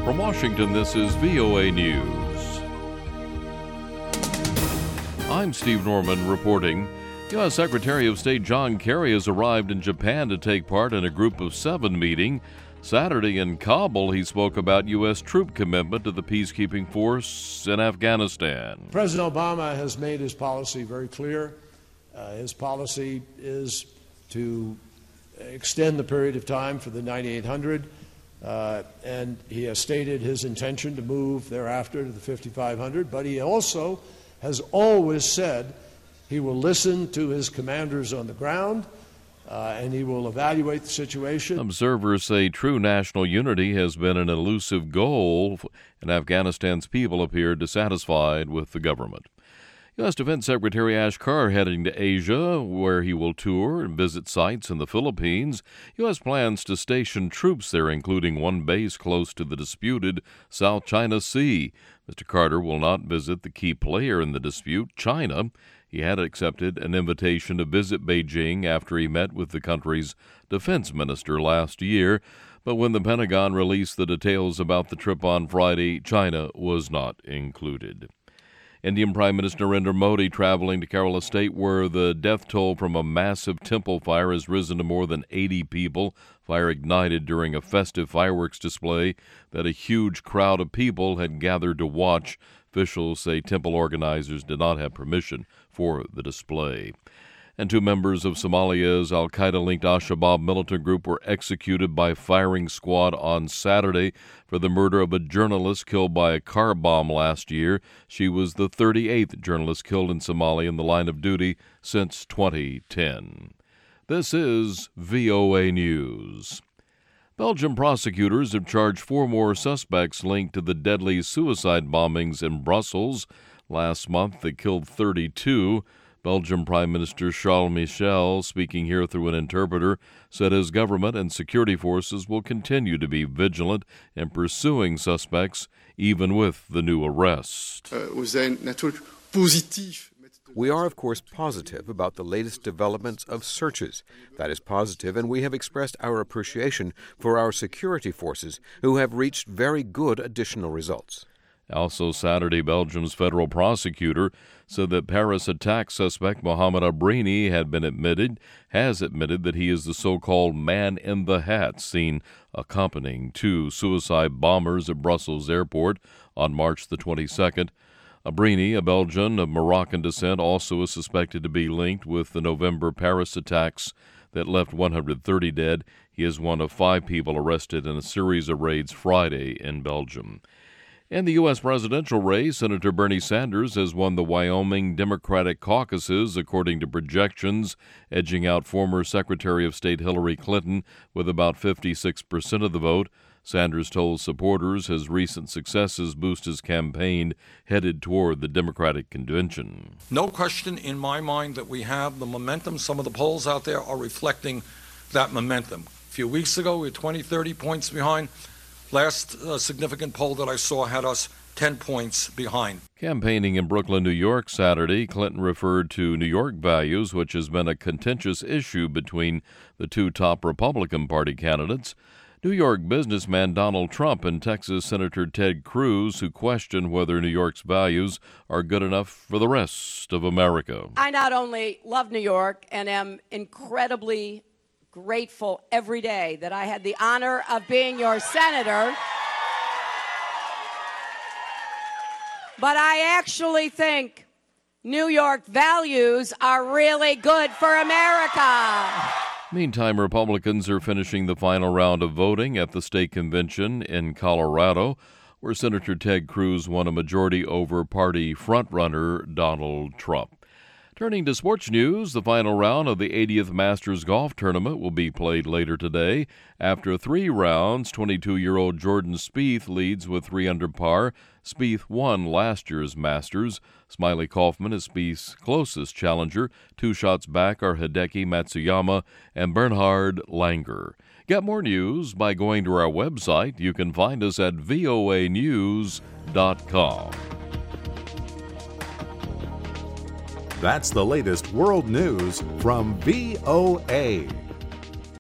From Washington, this is VOA News. I'm Steve Norman reporting. U.S. Secretary of State John Kerry has arrived in Japan to take part in a Group of Seven meeting. Saturday in Kabul, he spoke about U.S. troop commitment to the peacekeeping force in Afghanistan. President Obama has made his policy very clear. His policy is to extend the period of time for the 9,800, and he has stated his intention to move thereafter to the 5,500, but he also has always said he will listen to his commanders on the ground, and he will evaluate the situation. Observers say true national unity has been an elusive goal, and Afghanistan's people appear dissatisfied with the government. U.S. Defense Secretary Ash Carter heading to Asia, where he will tour and visit sites in the Philippines. U.S. plans to station troops there, including one base close to the disputed South China Sea. Mr. Carter will not visit the key player in the dispute, China. He had accepted an invitation to visit Beijing after he met with the country's defense minister last year, but when the Pentagon released the details about the trip on Friday, China was not included. Indian Prime Minister Narendra Modi traveling to Kerala State, where the death toll from a massive temple fire has risen to more than 80 people. Fire ignited during a festive fireworks display that a huge crowd of people had gathered to watch. Officials say temple organizers did not have permission for the display. And two members of Somalia's al-Qaeda-linked Al-Shabaab militant group were executed by firing squad on Saturday for the murder of a journalist killed by a car bomb last year. She was the 38th journalist killed in Somalia in the line of duty since 2010. This is VOA News. Belgian prosecutors have charged 4 more suspects linked to the deadly suicide bombings in Brussels last month that killed 32. Belgian Prime Minister Charles Michel, speaking here through an interpreter, said his government and security forces will continue to be vigilant in pursuing suspects, even with the new arrest. We are, of course, positive about the latest developments of searches. That is positive, and we have expressed our appreciation for our security forces, who have reached very good additional results. Also Saturday, Belgium's federal prosecutor said that Paris attack suspect Mohamed Abrini has admitted that he is the so-called man in the hat seen accompanying 2 suicide bombers at Brussels airport on March the 22nd. Abrini, a Belgian of Moroccan descent, also is suspected to be linked with the November Paris attacks that left 130 dead. He is one of 5 people arrested in a series of raids Friday in Belgium. In the U.S. presidential race, Senator Bernie Sanders has won the Wyoming Democratic caucuses, according to projections, edging out former Secretary of State Hillary Clinton with about 56% of the vote. Sanders told supporters his recent successes boost his campaign headed toward the Democratic convention. No question in my mind that we have the momentum. Some of the polls out there are reflecting that momentum. A few weeks ago, we were 20, 30 points behind. Last significant poll that I saw had us 10 points behind. Campaigning in Brooklyn, New York Saturday, Clinton referred to New York values, which has been a contentious issue between the 2 top Republican Party candidates. New York businessman Donald Trump and Texas Senator Ted Cruz, who questioned whether New York's values are good enough for the rest of America. I not only love New York and am incredibly grateful every day that I had the honor of being your senator, but I actually think New York values are really good for America. Meantime, Republicans are finishing the final round of voting at the state convention in Colorado, where Senator Ted Cruz won a majority over party frontrunner Donald Trump. Turning to sports news, the final round of the 80th Masters Golf Tournament will be played later today. After 3 rounds, 22-year-old Jordan Spieth leads with 3 under par. Spieth won last year's Masters. Smiley Kaufman is Spieth's closest challenger. 2 shots back are Hideki Matsuyama and Bernhard Langer. Get more news by going to our website. You can find us at voanews.com. That's the latest world news from VOA.